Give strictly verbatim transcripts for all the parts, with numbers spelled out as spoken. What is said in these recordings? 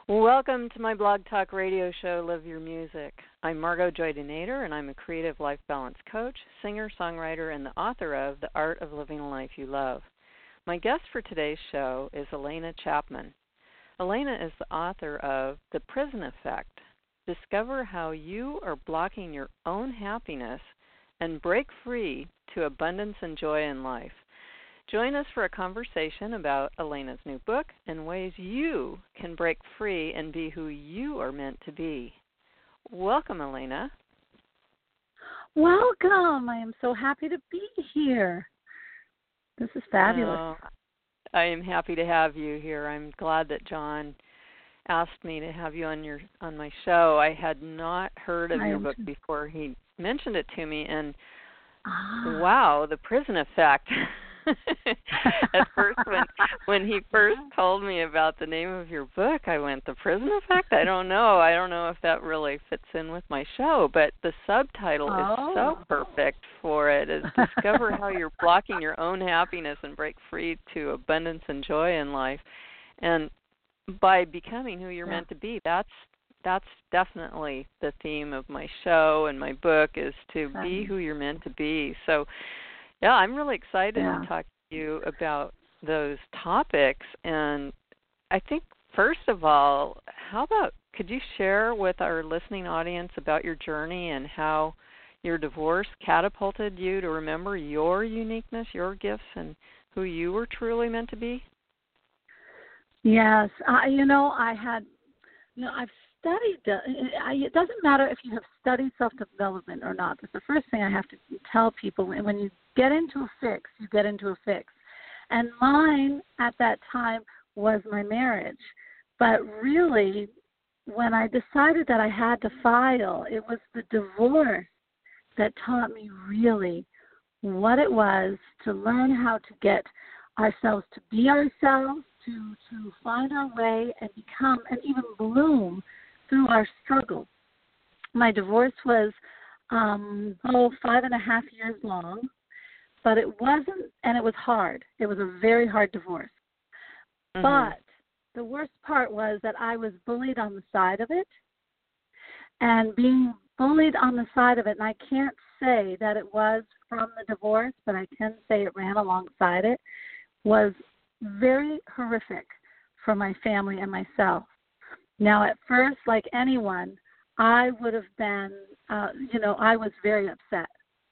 Welcome to my Blog Talk radio show, Live Your Music. I'm Margot Joy Denader, and I'm a creative life balance coach, singer, songwriter, and the author of The Art of Living a Life You Love. My guest for today's show is Elena Chapman. Elena is the author of The Prison Effect. Discover how you are blocking your own happiness and break free to abundance and joy in life. Join us for a conversation about Elena's new book and ways you can break free and be who you are meant to be. Welcome, Elena. Welcome. I am so happy to be here. This is fabulous. Uh, I am happy to have you here. I'm glad that John asked me to have you on your on my show. I had not heard of I your am book too. before he mentioned it to me, and Ah. wow, The Prison Effect. At first, when when he first told me about the name of your book, I went, The Prison Effect? I don't know. I don't know if that really fits in with my show, but the subtitle oh. is so perfect for it, is Discover How You're Blocking Your Own Happiness and Break Free to Abundance and Joy in Life. And by becoming who you're yeah. meant to be, that's that's definitely the theme of my show and my book, is to um, be who you're meant to be. So yeah, I'm really excited yeah. to talk to you about those topics. And I think, first of all, how about, could you share with our listening audience about your journey and how your divorce catapulted you to remember your uniqueness, your gifts, and who you were truly meant to be? Yes. I, you know, I had, you know, I've studied, uh, I, it doesn't matter if you have studied self-development or not. That's the first thing I have to tell people. When, when you get into a fix, you get into a fix. And mine at that time was my marriage. But really, when I decided that I had to file, it was the divorce that taught me really what it was to learn how to get ourselves to be ourselves, to, to find our way and become and even bloom through our struggle. My divorce was, um, oh, five and a half years long, but it wasn't, and it was hard. It was a very hard divorce. Mm-hmm. But the worst part was that I was bullied on the side of it, and being bullied on the side of it, and I can't say that it was from the divorce, but I can say it ran alongside it, was very horrific for my family and myself. Now, at first, like anyone, I would have been, uh, you know, I was very upset.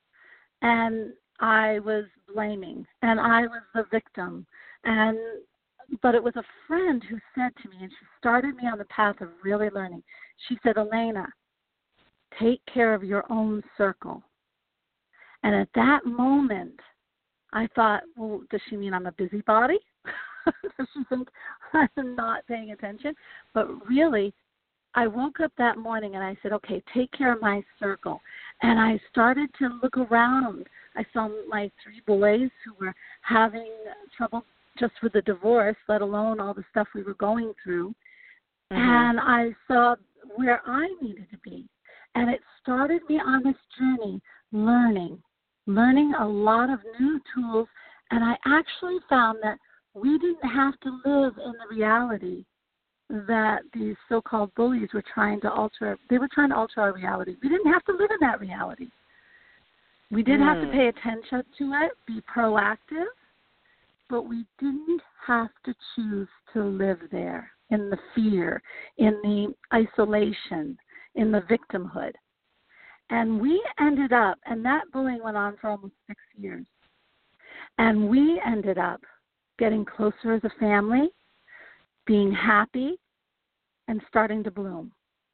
And I was blaming, and I was the victim. And but it was a friend who said to me, and she started me on the path of really learning. She said, Elena, take care of your own circle. And at that moment, I thought, well, does she mean I'm a busybody? Does she think I'm not paying attention? But really, I woke up that morning and I said, okay, take care of my circle. And I started to look around. I saw my three boys who were having trouble just with the divorce, let alone all the stuff we were going through. Mm-hmm. And I saw where I needed to be. And it started me on this journey, learning, learning a lot of new tools. And I actually found that we didn't have to live in the reality that these so-called bullies were trying to alter. They were trying to alter our reality. We didn't have to live in that reality. We did mm. have to pay attention to it, be proactive, but we didn't have to choose to live there in the fear, in the isolation, in the victimhood. And we ended up, and that bullying went on for almost six years, and we ended up getting closer as a family, being happy, and starting to bloom.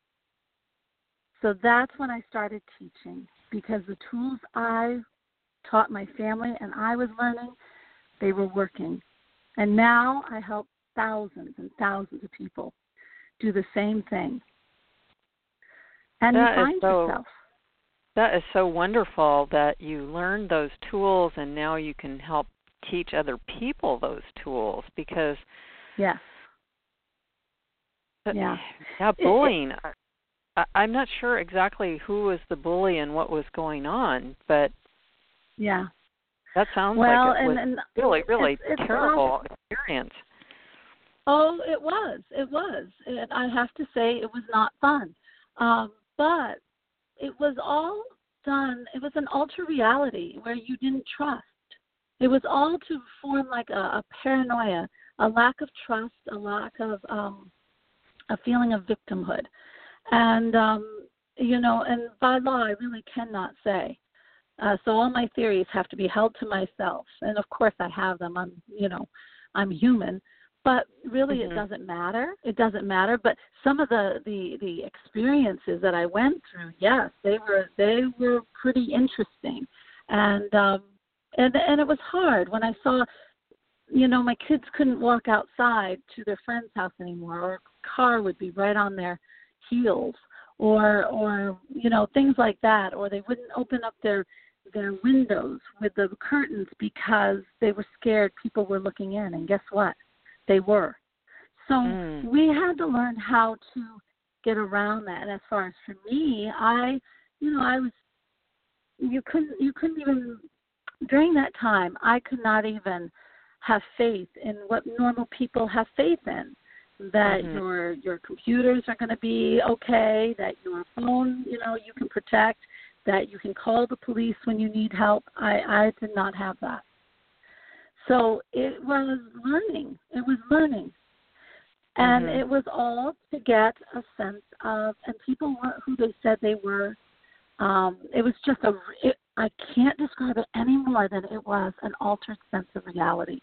So that's when I started teaching, because the tools I taught my family and I was learning, they were working. And now I help thousands and thousands of people do the same thing. And that you find so, yourself. That is so wonderful that you learned those tools and now you can help teach other people those tools, because yeah, yeah, yeah, bullying. It, I, I'm not sure exactly who was the bully and what was going on, but yeah, that sounds well, like it and, was and really, really it's, it's terrible all, experience. Oh, it was. It was. And I have to say it was not fun. Um, but it was all done, it was an alter reality where you didn't trust. It was all to form like a, a paranoia, a lack of trust, a lack of um, a feeling of victimhood. And, um, you know, and by law, I really cannot say. Uh, so all my theories have to be held to myself. And, of course, I have them. I'm, you know, I'm human. But really, mm-hmm. it doesn't matter. It doesn't matter. But some of the, the, the experiences that I went through, yes, they were they were pretty interesting, and um, and and it was hard when I saw, you know, my kids couldn't walk outside to their friend's house anymore, or a car would be right on their heels, or or you know, things like that, or they wouldn't open up their their windows with the curtains because they were scared people were looking in. And guess what? They were. So mm. we had to learn how to get around that. And as far as for me, I, you know, I was, you couldn't, you couldn't even, during that time, I could not even have faith in what normal people have faith in, that mm-hmm. your, your computers are going to be okay, that your phone, you know, you can protect, that you can call the police when you need help. I, I did not have that. So it was learning. It was learning. And mm-hmm. it was all to get a sense of, and people weren't who they said they were. Um, it was just a, it, I can't describe it any more than it was an altered sense of reality.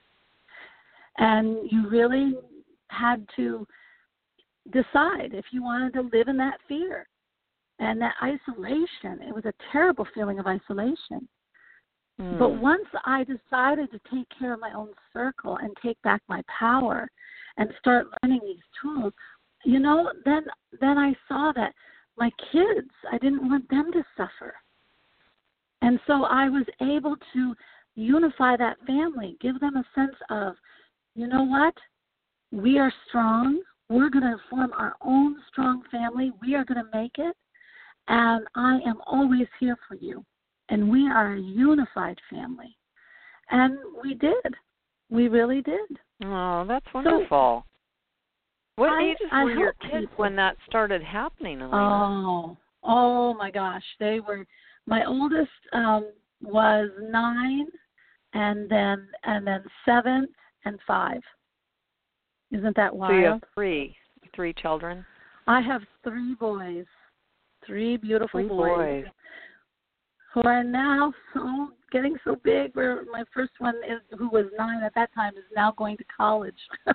And you really had to decide if you wanted to live in that fear and that isolation. It was a terrible feeling of isolation. Mm. But once I decided to take care of my own circle and take back my power and start learning these tools, you know, then then I saw that my kids, I didn't want them to suffer. And so I was able to unify that family, give them a sense of, you know what, we are strong. We're going to form our own strong family. We are going to make it. And I am always here for you. And we are a unified family. And we did. We really did. Oh, that's wonderful. So, what I, ages I were your kids people. when that started happening, Elena? Oh, oh my gosh. They were, my oldest um, was nine, and then and then seven and five. Isn't that wild? So you have three, three children? I have three boys, three beautiful three boys. boys. Who are now so getting so big. Where my first one is, who was nine at that time, is now going to college.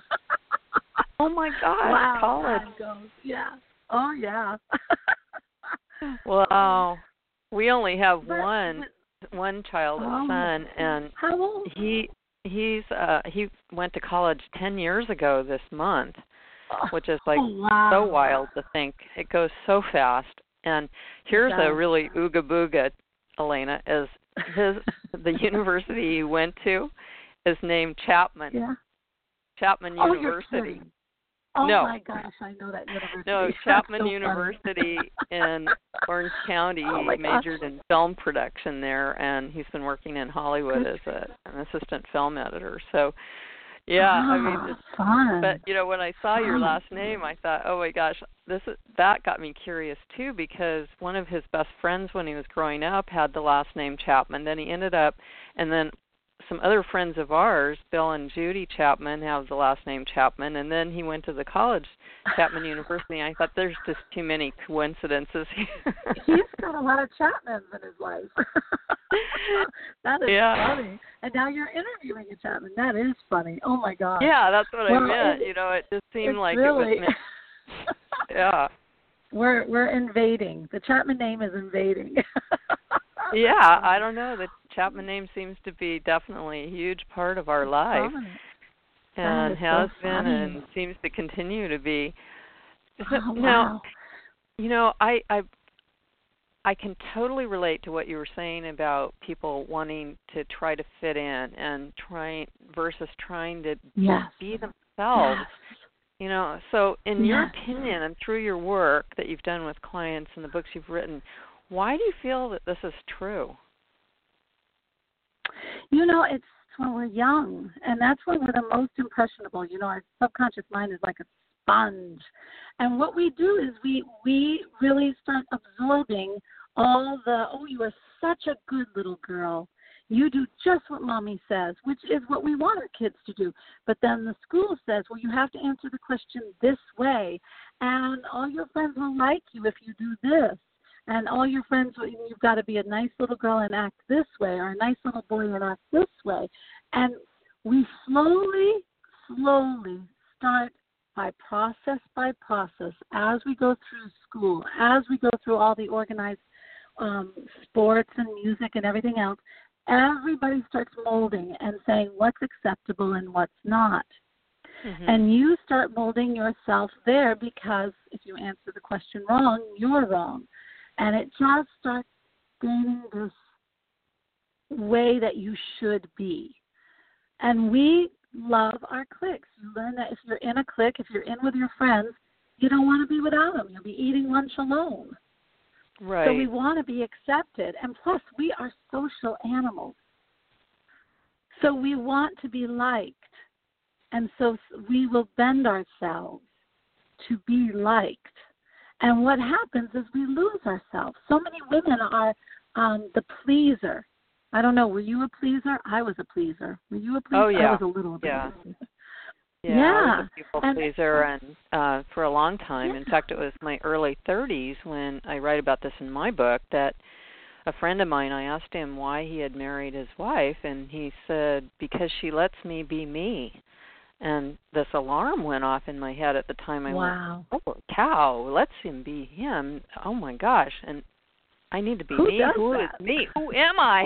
Oh my God! Wow, college. time goes. Yeah. Oh yeah. Wow. We only have but, one but, one child, a oh, son, and how old? he he's uh he went to college ten years ago this month, which is like oh, wow. so wild to think. It goes so fast. And here's a really ooga booga, Elena, is his the university he went to is named Chapman. Yeah. Chapman oh, University. Oh no. my gosh, I know that university. No, Chapman so University in Orange County. Oh he majored in film production there, and he's been working in Hollywood as a, an assistant film editor. So, yeah, oh, I mean, it's fun. But you know, when I saw fun. your last name, I thought, oh my gosh, this is, that got me curious too, because one of his best friends when he was growing up had the last name Chapman. Then he ended up, and then some other friends of ours, Bill and Judy Chapman, have the last name Chapman, and then he went to the college, Chapman University. And I thought there's just too many coincidences here. He's got a lot of Chapmans in his life. That is yeah. funny. And now you're interviewing a Chapman. That is funny. Oh my God. Yeah, that's what well, I meant. It, you know, it just seemed like really... it was meant. Yeah. We're we're invading. The Chapman name is invading. Yeah, I don't know. The Chapman name seems to be definitely a huge part of our life, and has so been and seems to continue to be. Oh, now, wow. you know, I, I I can totally relate to what you were saying about people wanting to try to fit in and trying versus trying to yes. be themselves. Yes. You know, so in yes. your opinion and through your work that you've done with clients and the books you've written, why do you feel that this is true? You know, it's when we're young, and that's when we're the most impressionable. You know, our subconscious mind is like a sponge. And what we do is we, we really start absorbing all the, oh, you are such a good little girl. You do just what Mommy says, which is what we want our kids to do. But then the school says, well, you have to answer the question this way, and all your friends will like you if you do this. And all your friends, you've got to be a nice little girl and act this way, or a nice little boy and act this way. And we slowly, slowly start by process by process as we go through school, as we go through all the organized um, sports and music and everything else. Everybody starts molding and saying what's acceptable and what's not. Mm-hmm. And you start molding yourself there because if you answer the question wrong, you're wrong. And it just starts gaining this way that you should be. And we love our cliques. You learn that if you're in a clique, if you're in with your friends, you don't want to be without them. You'll be eating lunch alone. Right. So we want to be accepted. And plus, we are social animals. So we want to be liked. And so we will bend ourselves to be liked. And what happens is we lose ourselves. So many women are um, the pleaser. I don't know, were you a pleaser? I was a pleaser. Were you a pleaser? Oh, yeah. I was a little bit yeah. of a pleaser. Yeah, yeah. I was a people and, pleaser and uh, for a long time. Yeah. In fact, it was my early thirties when I write about this in my book that a friend of mine, I asked him why he had married his wife, and he said, because she lets me be me. And this alarm went off in my head at the time. I wow. went, oh, cow, lets him be him. Oh, my gosh. And I need to be Who me. Does Who that? is me? Who am I?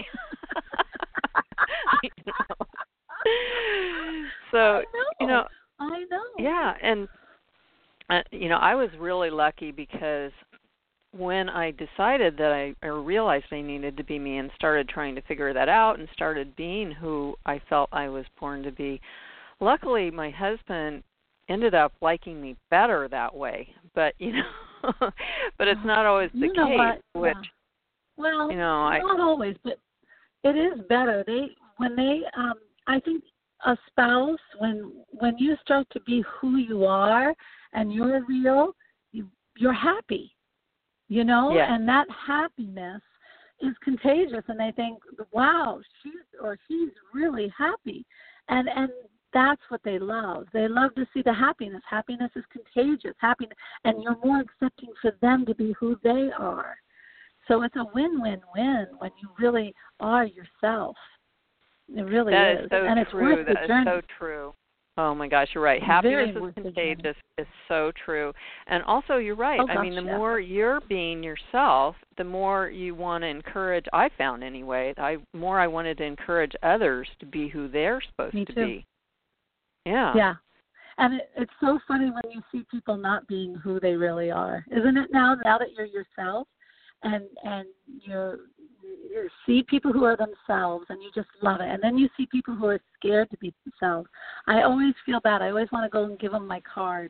you know? So, I know. you know. I know. Yeah. And, uh, you know, I was really lucky because when I decided that I, I realized I needed to be me and started trying to figure that out and started being who I felt I was born to be, luckily, my husband ended up liking me better that way. But you know, but it's not always the you know case. What? Which, yeah. well, you know, I, not always, but it is better. They when they, um, I think, a spouse when when you start to be who you are and you're real, you, you're happy. You know, yeah. and that happiness is contagious. And they think, wow, she's or he's really happy, and and. That's what they love. They love to see the happiness. Happiness is contagious. Happiness, and you're more accepting for them to be who they are. So it's a win-win-win when you really are yourself. It really that is. is so and it's true. worth That the is journey. so true. Oh my gosh, you're right. It's Happiness very is contagious is so true. And also, you're right. Oh, I gosh, mean, the yeah. more you're being yourself, the more you want to encourage. I found anyway. I more I wanted to encourage others to be who they're supposed Me to too. be. Yeah. Yeah. And it, it's so funny when you see people not being who they really are, isn't it? Now, now that you're yourself, and and you're, you see people who are themselves, and you just love it. And then you see people who are scared to be themselves. I always feel bad. I always want to go and give them my card.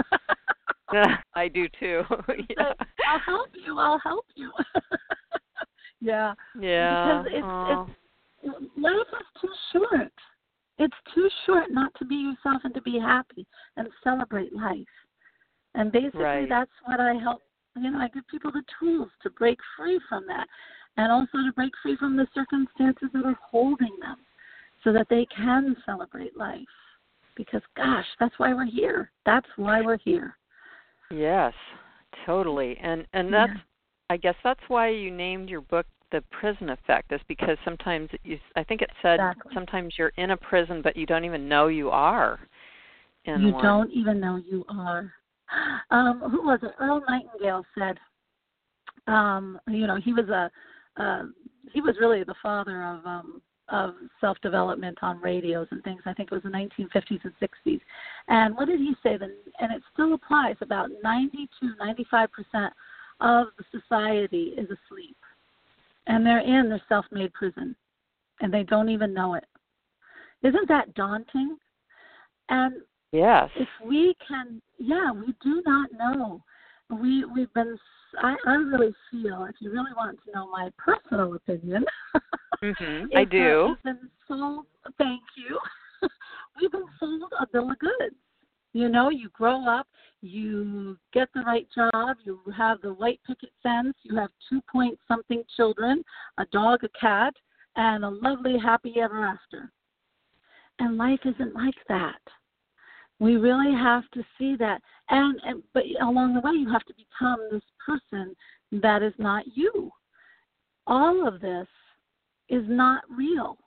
I do too. Yeah. I'll help you. I'll help you. yeah. Yeah. Because it's, it's life is too short. It's too short not to be yourself and to be happy and celebrate life. And basically right. that's what I help, you know, I give people the tools to break free from that and also to break free from the circumstances that are holding them so that they can celebrate life. Because, gosh, that's why we're here. That's why we're here. Yes, totally. And and that's, yeah. I guess that's why you named your book The Prison Effect, is because sometimes, you, I think it said Exactly. sometimes you're in a prison, but you don't even know you are in You one. don't even know you are. Um, who was it? Earl Nightingale said, um, you know, he was a, uh, he was really the father of um, of self-development on radios and things. I think it was the nineteen fifties and sixties. And what did he say? Then, and it still applies. About ninety-two, ninety-five percent of the society is asleep. And they're in their self-made prison, and they don't even know it. Isn't that daunting? And yes. if we can, yeah, we do not know. We we've been I, I really feel, if you really want to know my personal opinion, mm-hmm. I do. We've been sold, thank you, we've been sold a bill of goods. You know, you grow up, you get the right job, you have the white picket fence, you have two-point-something children, a dog, a cat, and a lovely, happy ever after. And life isn't like that. We really have to see that. And, and but along the way, you have to become this person that is not you. All of this is not real.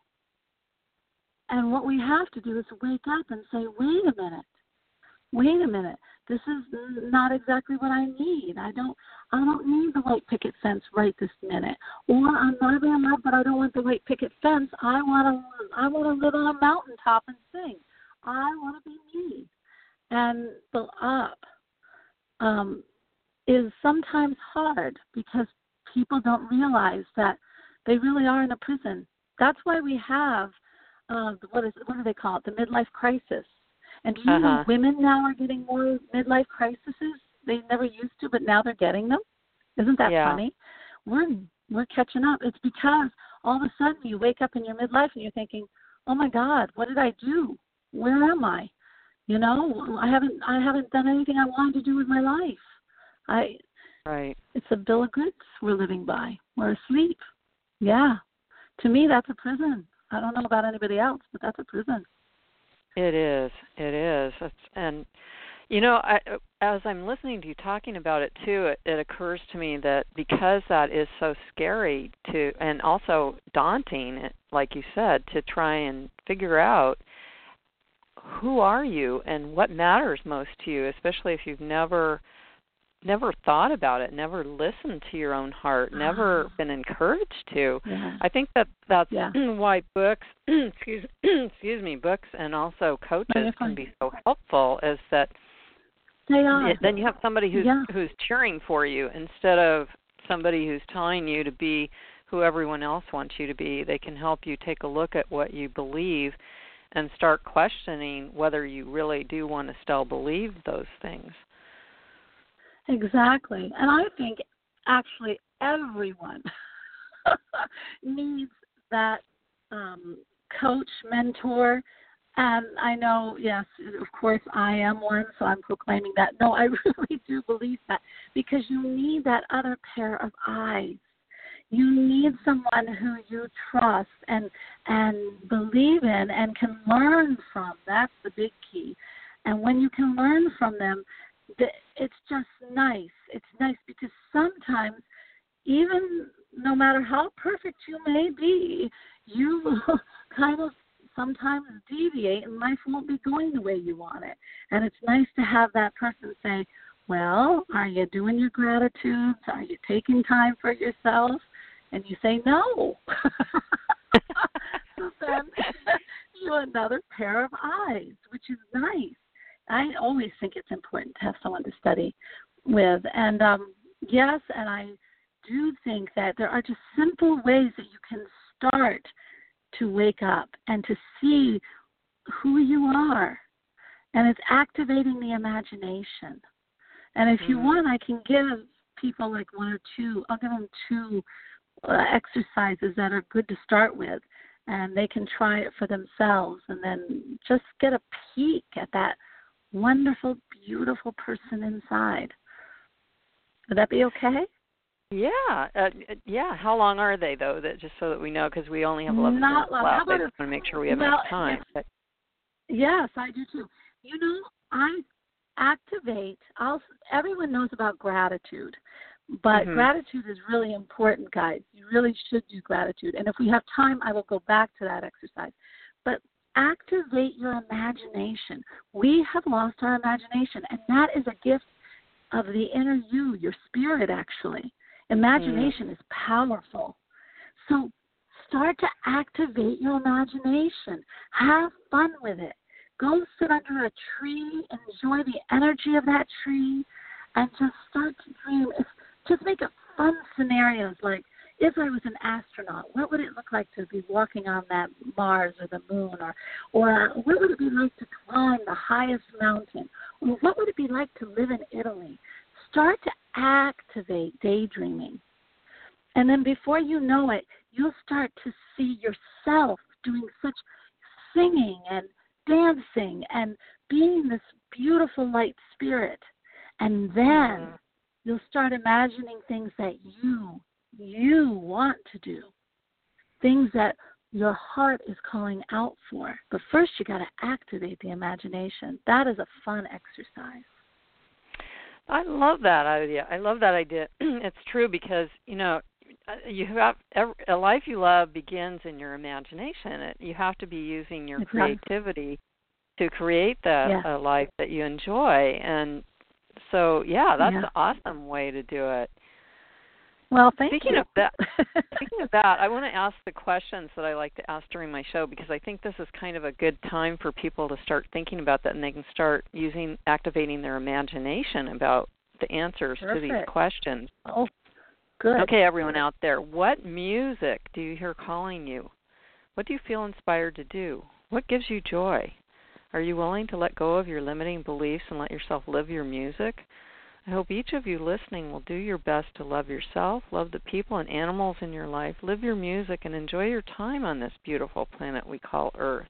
And what we have to do is wake up and say, wait a minute. Wait a minute. This is not exactly what I need. I don't I don't need the white picket fence right this minute. Or I'm not in love, but I don't want the white picket fence. I want to I want to live on a mountaintop and sing. I want to be me. And the up um, is sometimes hard because people don't realize that they really are in a prison. That's why we have uh, what is what do they call it? The midlife crisis. And do you uh-huh. know women now are getting more midlife crises? They never used to, but now they're getting them. Isn't that yeah. funny? We're we're catching up. It's because all of a sudden you wake up in your midlife and you're thinking, "Oh my God, what did I do? Where am I? You know, I haven't I haven't done anything I wanted to do with my life. I right. It's a bill of goods we're living by. We're asleep. Yeah. To me, that's a prison. I don't know about anybody else, but that's a prison. It is. It is. It's, and, you know, I, as I'm listening to you talking about it, too, it, it occurs to me that because that is so scary to, and also daunting, like you said, to try and figure out who are you and what matters most to you, especially if you've never never thought about it, never listened to your own heart, never been encouraged to. Yeah. I think that that's yeah. why books, excuse, excuse me, books and also coaches can be so helpful. Is that they are. It, then you have somebody who's yeah. who's cheering for you instead of somebody who's telling you to be who everyone else wants you to be. They can help you take a look at what you believe and start questioning whether you really do want to still believe those things. Exactly. And I think actually everyone needs that um, coach, mentor. And I know, yes, of course I am one, so I'm proclaiming that. No, I really do believe that because you need that other pair of eyes. You need someone who you trust and and believe in and can learn from. That's the big key. And when you can learn from them, it's just nice. It's nice because sometimes, even no matter how perfect you may be, you will kind of sometimes deviate and life won't be going the way you want it. And it's nice to have that person say, well, are you doing your gratitudes? Are you taking time for yourself? And you say no. So then you have another pair of eyes, which is nice. I always think it's important to have someone to study with. And um, yes, and I do think that there are just simple ways that you can start to wake up and to see who you are. And it's activating the imagination. And if mm-hmm. you want, I can give people like one or two, I'll give them two uh, exercises that are good to start with. And they can try it for themselves and then just get a peek at that wonderful, beautiful person inside. Would that be okay? Yeah, uh, yeah. How long are they, though? That just so that we know, because we only have eleven Not minutes long. left. I just want to make sure we have well, enough time. Yes, yes, I do too. You know, I activate. I'll. Everyone knows about gratitude, but mm-hmm. gratitude is really important, guys. You really should do gratitude. And if we have time, I will go back to that exercise. But activate your imagination. We have lost our imagination, and that is a gift of the inner you, your spirit, actually. Imagination mm. is powerful. So start to activate your imagination. Have fun with it. Go sit under a tree, enjoy the energy of that tree, and just start to dream. It's, just make up fun scenarios like, if I was an astronaut, what would it look like to be walking on that Mars or the moon? Or, or what would it be like to climb the highest mountain? Or what would it be like to live in Italy? Start to activate daydreaming. And then before you know it, you'll start to see yourself doing such singing and dancing and being this beautiful light spirit. And then mm-hmm. you'll start imagining things that you, you want to do, things that your heart is calling out for. But first you got to activate the imagination. That is a fun exercise. I love that idea. I love that idea. It's true because, you know, you have a life you love begins in your imagination. It, you have to be using your exactly. creativity to create that yeah. uh, life that you enjoy. And so, yeah, that's yeah. an awesome way to do it. Well, thank speaking you. Of that, speaking of that, I want to ask the questions that I like to ask during my show because I think this is kind of a good time for people to start thinking about that, and they can start using, activating their imagination about the answers Perfect. to these questions. Oh, good. Okay, everyone out there, what music do you hear calling you? What do you feel inspired to do? What gives you joy? Are you willing to let go of your limiting beliefs and let yourself live your music? I hope each of you listening will do your best to love yourself, love the people and animals in your life, live your music, and enjoy your time on this beautiful planet we call Earth.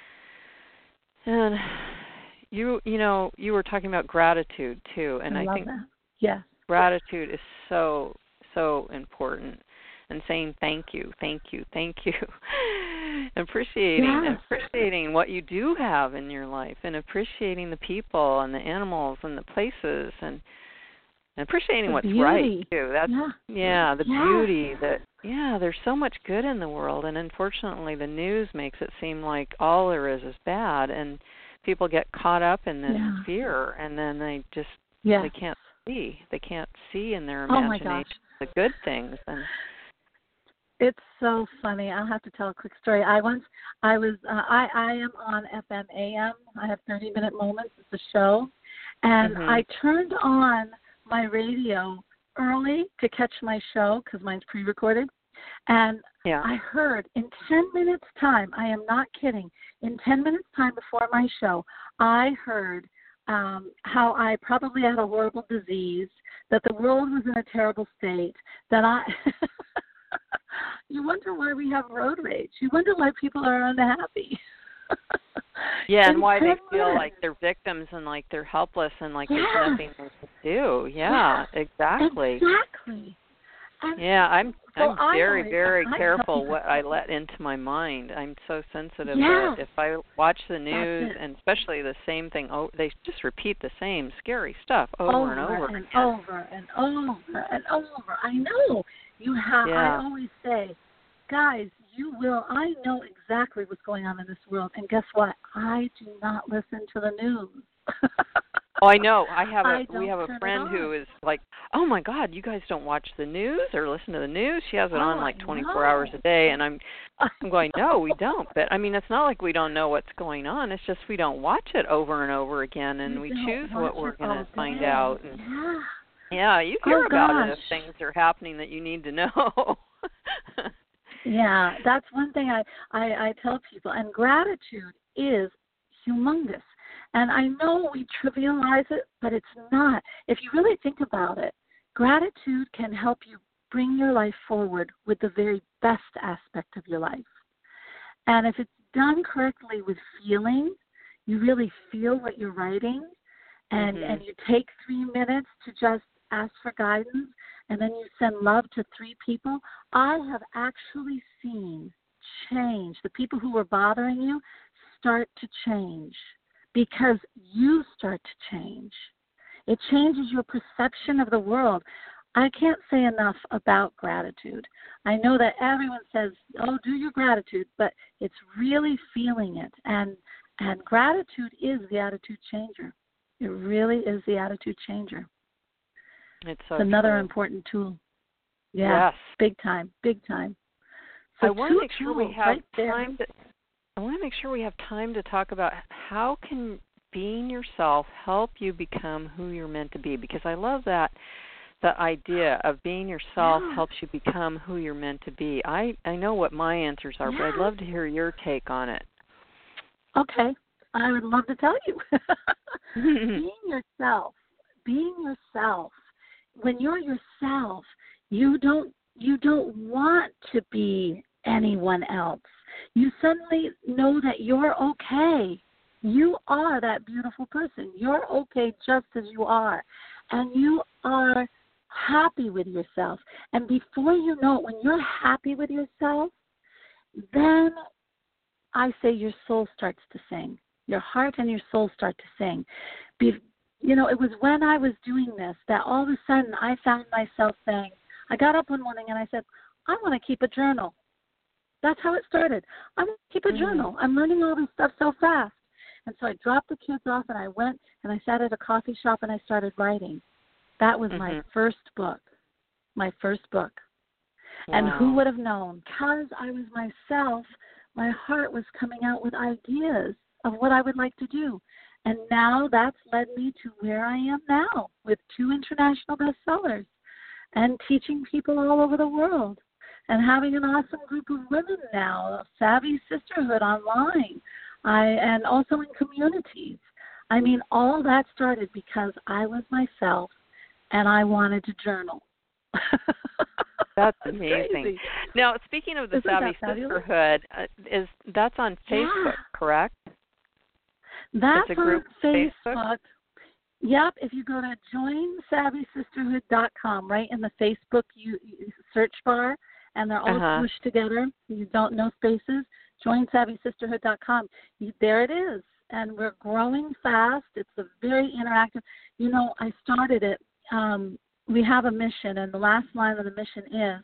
And you, you know, you were talking about gratitude too, and I, I love think that. Yes. gratitude is so, so important. And saying thank you, thank you, thank you, appreciating, yes. appreciating what you do have in your life, and appreciating the people and the animals and the places, and And appreciating the what's beauty. right too. That's yeah, yeah the yeah. beauty that yeah. There's so much good in the world, and unfortunately, the news makes it seem like all there is is bad, and people get caught up in this yeah. fear, and then they just yes. they can't see. They can't see in their oh imagination the good things. And it's so funny. I'll have to tell a quick story. I once I was uh, I I am on F M A M. I have thirty minute moments. It's a show, and mm-hmm. I turned on my radio early to catch my show because mine's pre-recorded, and yeah. I heard in ten minutes time, I am not kidding, in ten minutes time before my show, I heard um, how I probably had a horrible disease, that the world was in a terrible state, that I, you wonder why we have road rage. You wonder why people are unhappy. Yeah, and why they feel like they're victims and like they're helpless and like yeah. there's nothing else to do. Yeah, yeah. exactly. Exactly. And yeah, I'm so I'm very, always, very I careful what I let into my mind. I'm so sensitive yes. that if I watch the news, it. and especially the same thing, oh, they just repeat the same scary stuff over, over and over and again. over and over and over. I know. You have, yeah. I always say, guys, you will, I know exactly what's going on in this world, and guess what? I do not listen to the news. Oh, I know. I have a I we have a friend who is like, "Oh my God, you guys don't watch the news or listen to the news?" She has it oh, on like twenty-four hours a day, and I'm I'm going, "No, we don't." But I mean, it's not like we don't know what's going on. It's just we don't watch it over and over again, and we, we choose what we're going to find out. And yeah. yeah, you hear oh, about gosh. it if things are happening that you need to know. Yeah, that's one thing I, I, I tell people. And gratitude is humongous. And I know we trivialize it, but it's not. If you really think about it, gratitude can help you bring your life forward with the very best aspect of your life. And if it's done correctly with feeling, you really feel what you're writing, and, mm-hmm. and you take three minutes to just ask for guidance, and then you send love to three people. I have actually seen change. The people who were bothering you start to change because you start to change. It changes your perception of the world. I can't say enough about gratitude. I know that everyone says, oh, do your gratitude, but it's really feeling it. And and gratitude is the attitude changer. It really is the attitude changer. It's, so it's another true. important tool. Yeah, yes. big time, big time. So I want to make sure we have right time to. I want to make sure we have time to talk about how can being yourself help you become who you're meant to be. Because I love that the idea of being yourself yeah. helps you become who you're meant to be. I I know what my answers are, yeah. but I'd love to hear your take on it. Okay, I would love to tell you. Being yourself, being yourself when you're yourself, you don't you don't want to be anyone else. You suddenly know that you're okay. You are that beautiful person. You're okay just as you are. And you are happy with yourself. And before you know it, when you're happy with yourself, then I say your soul starts to sing. Your heart and your soul start to sing. Be, you know, it was when I was doing this that all of a sudden I found myself saying, I got up one morning and I said, I want to keep a journal. That's how it started. I want to keep a mm-hmm. journal. I'm learning all this stuff so fast. And so I dropped the kids off and I went and I sat at a coffee shop and I started writing. That was mm-hmm. my first book, my first book. Wow. And who would have known? Because I was myself, my heart was coming out with ideas of what I would like to do. And now that's led me to where I am now with two international bestsellers and teaching people all over the world and having an awesome group of women now, Savvy Sisterhood online, I and also in communities. I mean, all that started because I was myself and I wanted to journal. That's amazing. Now, speaking of the Isn't Savvy Sisterhood, uh, is that's on Facebook, yeah. correct? That's it's a group on Facebook. Facebook. Yep, if you go to join savvy sisterhood dot com, right in the Facebook you, you search bar, and they're all uh-huh. smushed together. You don't know spaces. join savvy sisterhood dot com. You, there it is, and we're growing fast. It's a very interactive. You know, I started it. Um, we have a mission, and the last line of the mission is,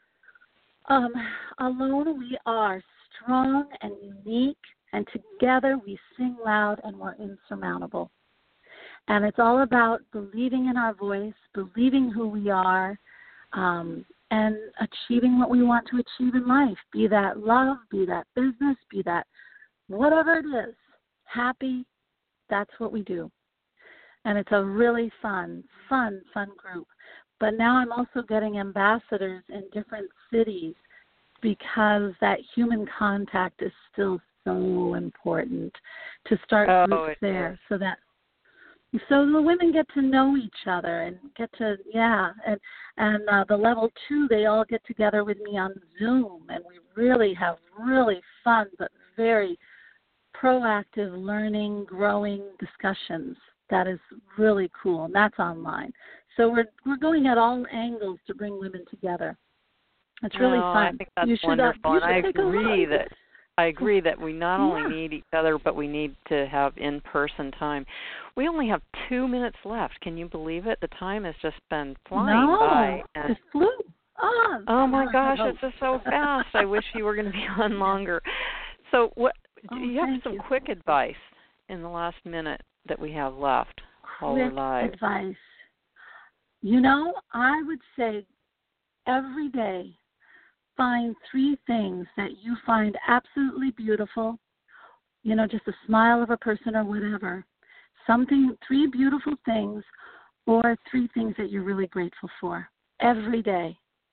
um, alone we are strong and unique, and together we sing loud and we're insurmountable. And it's all about believing in our voice, believing who we are, um, and achieving what we want to achieve in life, be that love, be that business, be that whatever it is, happy, that's what we do. And it's a really fun, fun, fun group. But now I'm also getting ambassadors in different cities because that human contact is still so important to start oh, groups there is. so that So the women get to know each other and get to, yeah, and and uh, the level two, they all get together with me on Zoom, and we really have really fun but very proactive learning, growing discussions. That is really cool, and that's online. So we're we're going at all angles to bring women together. It's really oh, fun. I think that's you should, wonderful, uh, and I agree that I agree that we not only yeah. need each other, but we need to have in-person time. We only have two minutes left. Can you believe it? The time has just been flying no, by. And it flew on. oh, my gosh, it's just so fast. I wish you were going to be on longer. So what? Do oh, you have some you. quick advice in the last minute that we have left while Quick we're live? advice. You know, I would say every day, find three things that you find absolutely beautiful, you know, just a smile of a person or whatever. Something, three beautiful things or three things that you're really grateful for every day.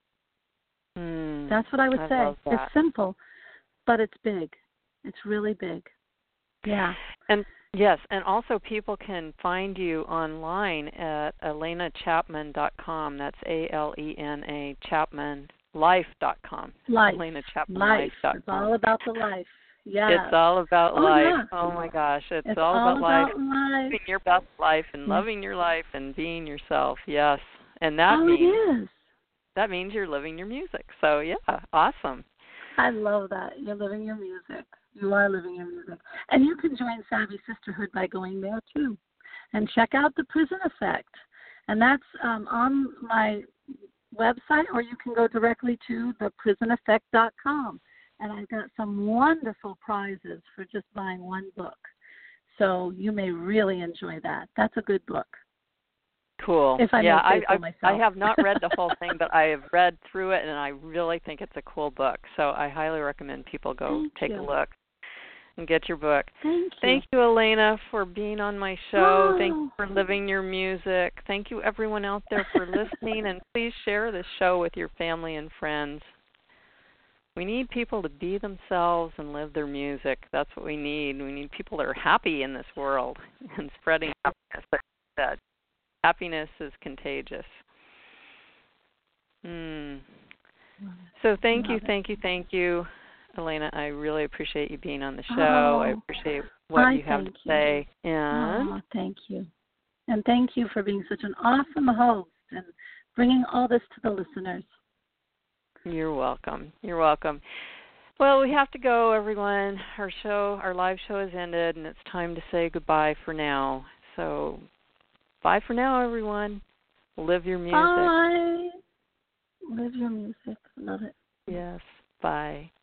Mm, That's what I would I say. love that. It's simple, but it's big. It's really big. Yeah. And yes, and also people can find you online at alena chapman dot com. That's A L E N A Chapman life dot com. Life. alena chapman life. life dot com. It's all about the life. Yeah. It's all about oh, life. Yeah. Oh my gosh, it's, it's all, all about, life. about life. Living your best life and yeah. loving your life and being yourself. Yes. And that oh, means it is. that means you're living your music. So yeah, awesome. I love that. You're living your music. You are living your music. And you can join Savvy Sisterhood by going there, too. And check out The Prison Effect. And that's um, on my website, or you can go directly to the prison effect dot com. And I've got some wonderful prizes for just buying one book. So you may really enjoy that. That's a good book. Cool. If I yeah, may say I, so I, myself. I have not read the whole thing, but I have read through it, and I really think it's a cool book. So I highly recommend people go Thank take you. a look and get your book. Thank you. Thank you, Alena, for being on my show. Oh. Thank you for living your music. Thank you, everyone out there, for listening, and please share this show with your family and friends. We need people to be themselves and live their music. That's what we need. We need people that are happy in this world and spreading happiness. Like I said, happiness is contagious. Mm. So thank you, Love it. thank you, thank you, Elena. I really appreciate you being on the show. Oh, I appreciate what I you have to thank you. say. And Oh, thank you. And thank you for being such an awesome host and bringing all this to the listeners. you're welcome. You're welcome. Well, we have to go, everyone. Our show, our live show has ended, and it's time to say goodbye for now. So, bye for now, everyone. Live your music. Bye. Live your music. Love it. Yes. Bye.